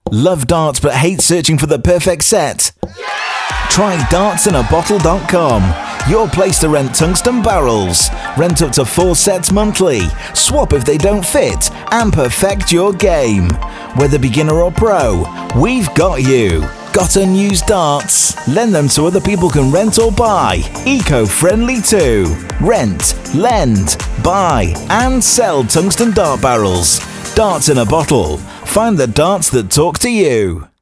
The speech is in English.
Love darts but hate searching for the perfect set? Try dartsinabottle.com, your place to rent tungsten barrels. Rent up to 4 sets monthly, swap if they don't fit, and perfect your game. Whether beginner or pro, we've got you. Got unused darts? Lend them so other people can rent or buy. Eco-friendly too. Rent, lend, buy, and sell tungsten dart barrels. Darts in a bottle. Find the darts that talk to you.